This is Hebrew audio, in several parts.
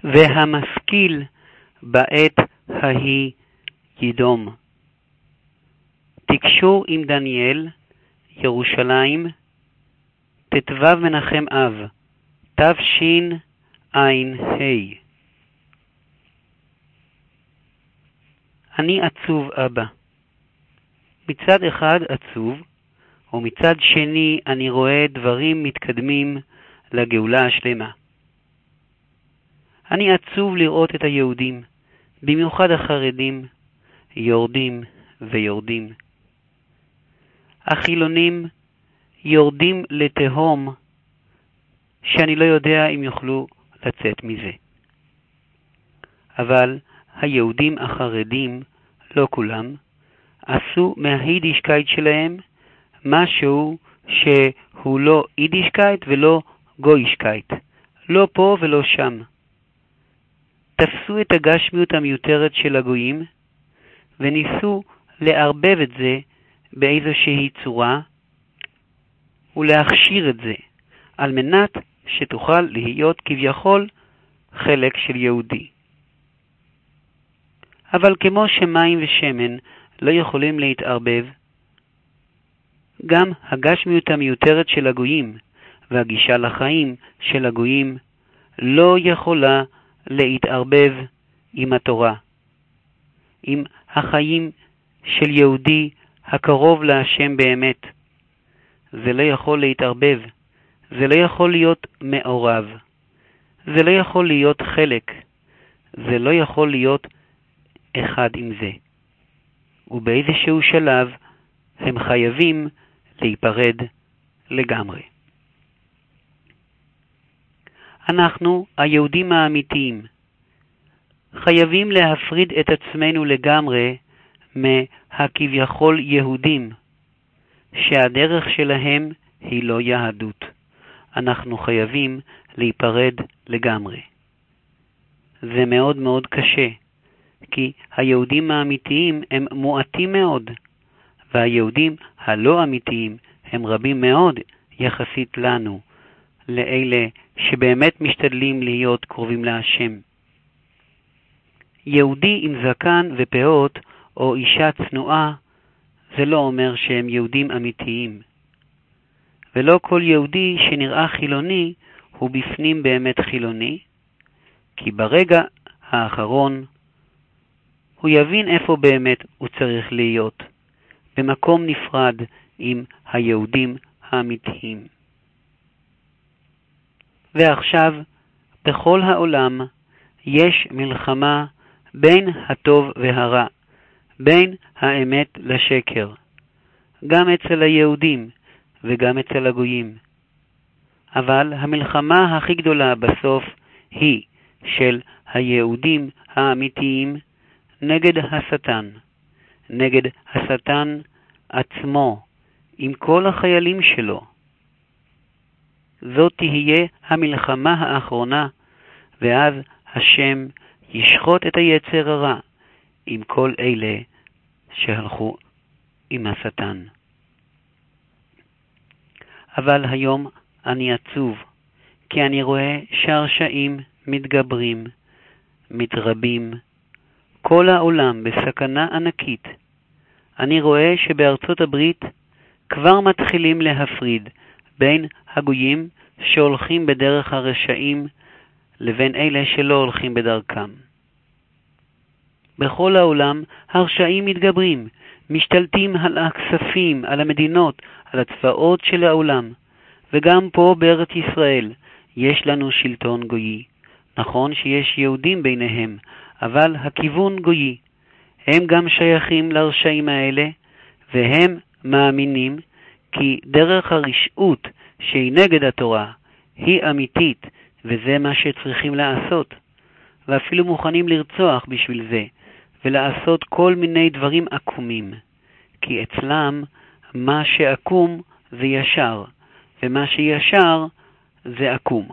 והמשכיל בעת ההיא ידום. תקשור עם דניאל, ירושלים, ט"ו מנחם אב, תשע"ה. אני עצוב, אבא. מצד אחד עצוב, ומצד שני אני רואה דברים מתקדמים לגאולה השלמה. אני עצוב לראות את היהודים, במיוחד החרדים, יורדים ויורדים. החילונים יורדים לתהום שאני לא יודע אם יוכלו לצאת מזה. אבל היהודים החרדים, לא כולם, עשו מהיידישקייט שלהם משהו שהוא לא יידישקייט ולא גוישקייט, לא פה ולא שם. תפסו את הגשמיות המיותרת של הגויים וניסו לערבב את זה באיזושהי צורה ולהכשיר את זה על מנת שתוכל להיות כביכול חלק של יהודי. אבל כמו שמים ושמן לא יכולים להתערבב, גם הגשמיות המיותרת של הגויים והגישה לחיים של הגויים לא יכולה להתערבב עם התורה, עם החיים של יהודי הקרוב להשם באמת. זה לא יכול להתערבב, זה לא יכול להיות מעורב, זה לא יכול להיות חלק, זה לא יכול להיות אחד עם זה. ובאיזשהו שלב הם חייבים להיפרד לגמרי. אנחנו, היהודים האמיתיים, חייבים להפריד את עצמנו לגמרי מהכביכול יהודים, שהדרך שלהם היא לא יהדות. אנחנו חייבים להיפרד לגמרי. זה מאוד מאוד קשה, כי היהודים האמיתיים הם מועטים מאוד, והיהודים הלא אמיתיים הם רבים מאוד יחסית לנו, לאלה שבאמת משתדלים להיות קרובים להשם. יהודי עם זקן ופאות או אישה צנועה, זה לא אומר שהם יהודים אמיתיים. ולא כל יהודי שנראה חילוני הוא בפנים באמת חילוני, כי ברגע האחרון הוא יבין איפה באמת הוא צריך להיות, במקום נפרד עם היהודים האמיתיים. ועכשיו, בכל העולם יש מלחמה בין הטוב והרע, בין האמת לשקר, גם אצל היהודים וגם אצל הגויים. אבל המלחמה הכי גדולה בסוף היא של היהודים האמיתיים נגד השטן, נגד השטן עצמו, עם כל החיילים שלו. זאת תהיה המלחמה האחרונה, ואז השם ישחוט את היצר הרע עם כל אלה שהלכו עם השטן. אבל היום אני עצוב, כי אני רואה שהרשעים מתגברים, מתרבים, כל העולם בסכנה ענקית. אני רואה שבארצות הברית כבר מתחילים להפריד בין הגויים שהולכים בדרך הרשעים לבין אלה שלא הולכים בדרכם. בכל העולם הרשעים מתגברים, משתלטים על הכספים, על המדינות, על הצבאות של העולם. וגם פה בארץ ישראל יש לנו שלטון גויי. נכון שיש יהודים ביניהם, אבל הכיוון גויי. הם גם שייכים לרשעים האלה, והם מאמינים כי דרך הרשעות שהיא נגד התורה היא אמיתית, וזה מה שצריכים לעשות. ואפילו מוכנים לרצוח בשביל זה, ולעשות כל מיני דברים עקומים. כי אצלם מה שעקום זה ישר, ומה שישר זה עקום.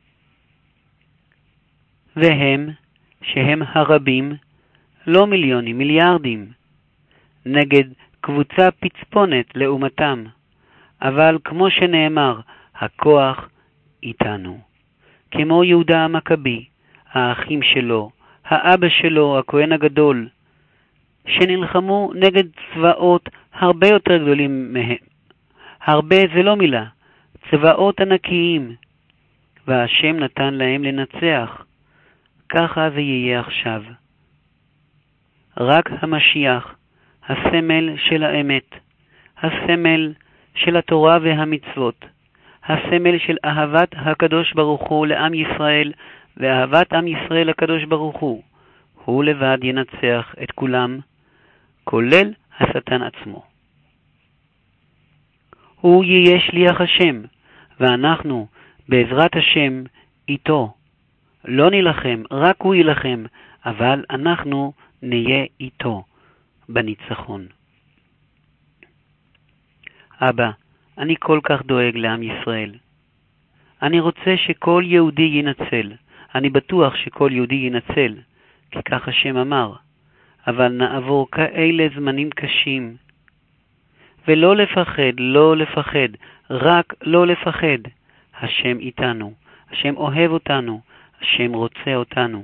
והם, שהם הרבים, לא מיליונים, מיליארדים, נגד קבוצה פצפונת לעומתם. אבל כמו שנאמר, הכוח איתנו. כמו יהודה המכבי, האחים שלו, האבא שלו, הכהן הגדול, שנלחמו נגד צבאות הרבה יותר גדולים מהם. הרבה זה לא מילה, צבאות ענקיים, והשם נתן להם לנצח. ככה זה יהיה עכשיו. רק המשיח, הסמל של האמת, הסמל של התורה והמצוות, הסמל של אהבת הקדוש ברוך הוא לעם ישראל ואהבת עם ישראל לקדוש ברוך הוא לבד ינצח את כולם, כולל השטן עצמו. הוא יהיה שליח השם, ואנחנו בעזרת השם איתו. לא נלחם, רק הוא ילחם, אבל אנחנו נהיה איתו בניצחון. אבא, אני כל כך דואג לעם ישראל. אני רוצה שכל יהודי ינצל. אני בטוח שכל יהודי ינצל, כי כך השם אמר. אבל נעבור כאלה זמנים קשים. ולא לפחד, לא לפחד, רק לא לפחד. השם איתנו, השם אוהב אותנו, השם רוצה אותנו.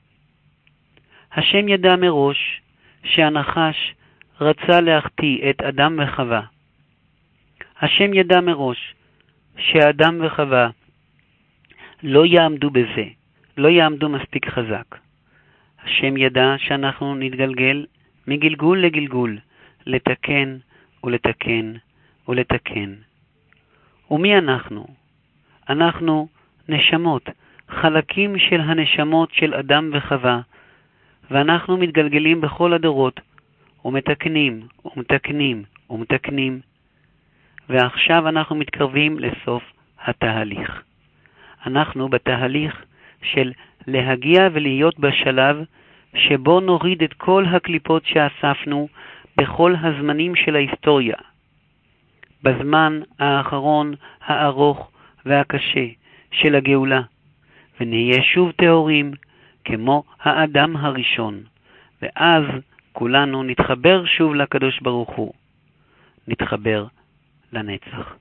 השם ידע מראש שהנחש רצה להחטיא את אדם וחווה. השם ידע מראש שאדם וחווה לא יעמדו בזה, לא יעמדו מספיק חזק. השם ידע שאנחנו נתגלגל מגלגול לגלגול, לתקן ולתקן ולתקן. ומי אנחנו? אנחנו נשמות, חלקים של הנשמות של אדם וחווה, ואנחנו מתגלגלים בכל הדורות, ומתקנים, ומתקנים, ומתקנים, ועכשיו אנחנו מתקרבים לסוף התהליך. אנחנו בתהליך של להגיע ולהיות בשלב שבו נוריד את כל הקליפות שאספנו בכל הזמנים של ההיסטוריה. בזמן האחרון הארוך והקשה של הגאולה, ונהיה שוב טהורים כמו האדם הראשון, ואז כולנו נתחבר שוב לקדוש ברוך הוא, נתחבר לנצח.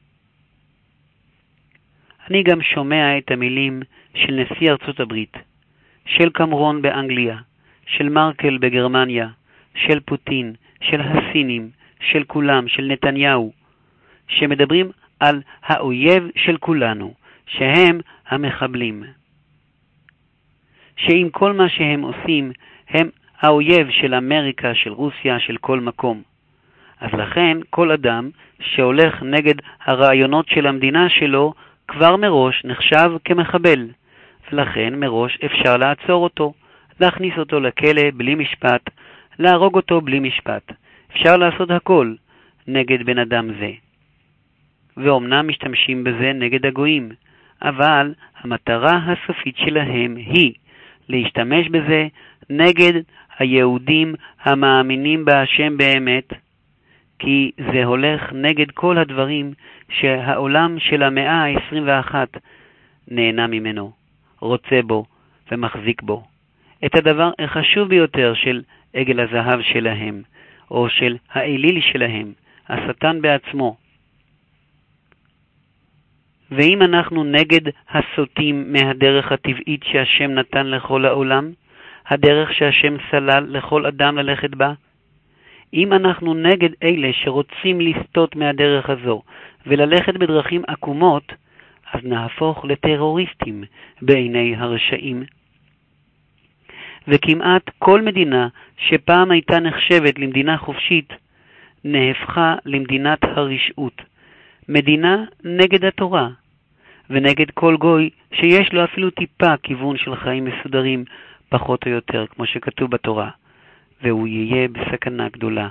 אני גם שומע את המילים של נשיא ארצות הברית, של קמרון באנגליה, של מרקל בגרמניה, של פוטין, של הסינים, של כולם, של נתניהו, שמדברים על האויב של כולנו, שהם המחבלים. שעם כל מה שהם עושים, הם האויב של אמריקה, של רוסיה, של כל מקום. אז לכן כל אדם שהולך נגד הרעיונות של המדינה שלו, כבר מראש נחשב כמחבל. ולכן מראש אפשר לעצור אותו, להכניס אותו לכלא בלי משפט, להרוג אותו בלי משפט. אפשר לעשות הכל נגד בן אדם זה. ואומנם משתמשים בזה נגד הגויים, אבל המטרה הסופית שלהם היא להשתמש בזה נגד היהודים המאמינים בהשם באמת, כי זה הולך נגד כל הדברים שהעולם של המאה ה-21 נהנה ממנו, רוצה בו ומחזיק בו. את הדבר החשוב ביותר של עגל הזהב שלהם, או של האליל שלהם, השטן בעצמו. ואם אנחנו נגד הסוטים מהדרך הטבעית שהשם נתן לכל העולם, הדרך שהשם סלל לכל אדם ללכת בה, אם אנחנו נגד אלה שרוצים לסטות מהדרך הזו וללכת בדרכים עקומות, אז נהפוך לטרוריסטים בעיני הרשעים. וכמעט כל מדינה שפעם הייתה נחשבת למדינה חופשית, נהפכה למדינת הרשעות, מדינה נגד התורה, ונגד כל גוי שיש לו אפילו טיפה כיוון של חיים מסודרים, פחות או יותר, כמו שכתוב בתורה, והוא יהיה בסכנה גדולה.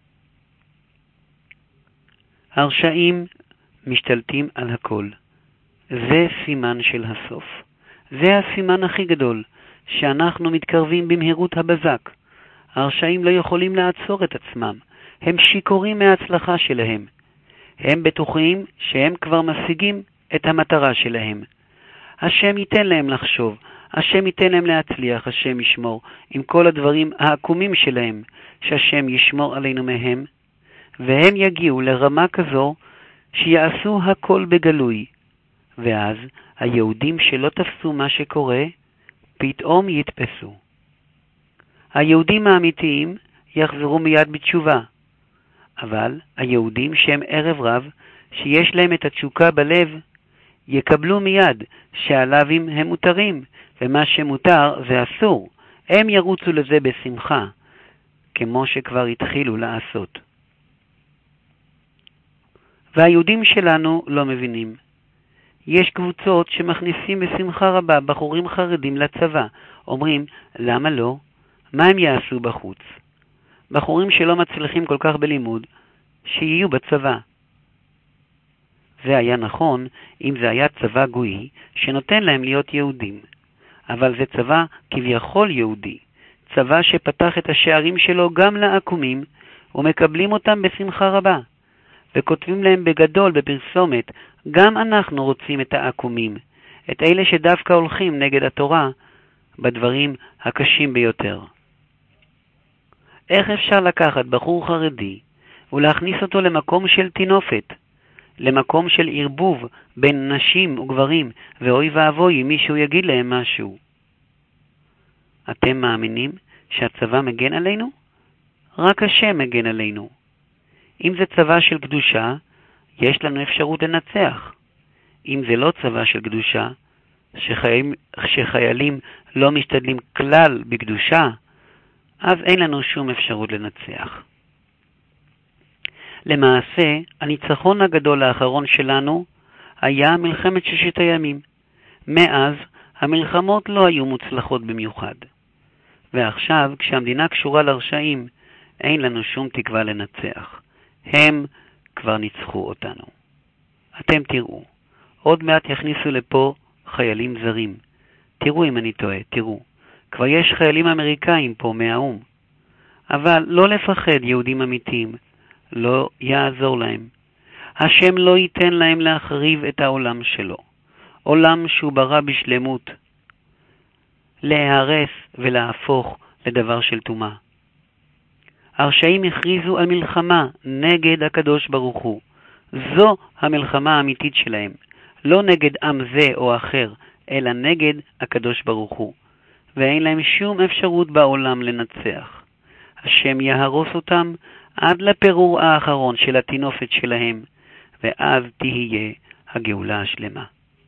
הרשעים משתלטים על הכל. זה סימן של הסוף. זה הסימן הכי גדול, שאנחנו מתקרבים במהירות הבזק. הרשעים לא יכולים לעצור את עצמם. הם שיקורים מההצלחה שלהם. הם בטוחים שהם כבר משיגים את המטרה שלהם. השם ייתן להם לחשוב, השם ייתן להם להצליח, השם ישמור עם כל הדברים העקומים שלהם, שהשם ישמור עלינו מהם, והם יגיעו לרמה כזו שיעשו הכל בגלוי. ואז היהודים שלא תפסו מה שקורה, פתאום יתפסו. היהודים האמיתיים יחזרו מיד בתשובה, אבל היהודים שהם ערב רב, שיש להם את התשוקה בלב, יקבלו מיד שהלאווים הם מותרים, ומה שמותר זה אסור. הם ירוצו לזה בשמחה, כמו שכבר התחילו לעשות. והיהודים שלנו לא מבינים. יש קבוצות שמכניסים בשמחה רבה בחורים חרדים לצבא. אומרים, למה לא? מה הם יעשו בחוץ? בחורים שלא מצליחים כל כך בלימוד, שיהיו בצבא. זה היה נכון אם זה היה צבא גוי שנותן להם להיות יהודים. אבל זה צבא כביכול יהודי. צבא שפתח את השערים שלו גם לעקומים, ומקבלים אותם בשמחה רבה. וכותבים להם בגדול בפרסומת, גם אנחנו רוצים את העקומים, את אלה שדווקא הולכים נגד התורה בדברים הקשים ביותר. איך אפשר לקחת בחור חרדי ולהכניס אותו למקום של תינופת, למקום של ערבוב בין נשים וגברים, ואוי ואבוי אם מישהו יגיד להם משהו? אתם מאמינים שהצבא מגן עלינו? רק השם מגן עלינו. אם זה צבא של קדושה, יש לנו אפשרות לנצח. אם זה לא צבא של קדושה, שחיילים לא משתדלים כלל בקדושה, אז אין לנו שום אפשרות לנצח. למעשה, הניצחון הגדול האחרון שלנו היה מלחמת ששת הימים. מאז, המלחמות לא היו מוצלחות במיוחד. ועכשיו, כשהמדינה קשורה לרשעים, אין לנו שום תקווה לנצח. הם כבר ניצחו אותנו. אתם תראו, עוד מעט יכניסו לפה חיילים זרים. תראו אם אני טועה, תראו. כבר יש חיילים אמריקאים פה מהאום. אבל לא לפחד, יהודים אמיתיים. לא יעזור להם. השם לא ייתן להם להחריב את העולם שלו. עולם שהוא ברא בשלמות. להיהרס ולהפוך לדבר של טומאה. הרשעים הכריזו על מלחמה נגד הקדוש ברוך הוא. זו המלחמה האמיתית שלהם. לא נגד עם זה או אחר, אלא נגד הקדוש ברוך הוא. ואין להם שום אפשרות בעולם לנצח. השם יהרוס אותם עד לפירור האחרון של התינופת שלהם, ואז תהיה הגאולה השלמה.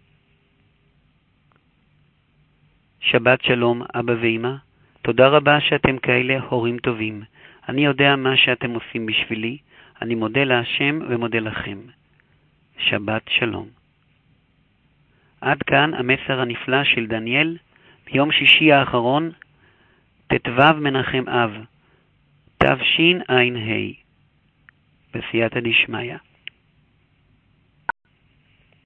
שבת שלום אבא ואמא, תודה רבה שאתם כאלה הורים טובים. אני יודע מה שאתם עושים בשבילי, אני מודה להשם ומודה לכם. שבת שלום. עד כאן המסר הנפלא של דניאל, ביום שישי האחרון, ט"ו מנחם אב, תשע"ה, בסייעתא דשמיא.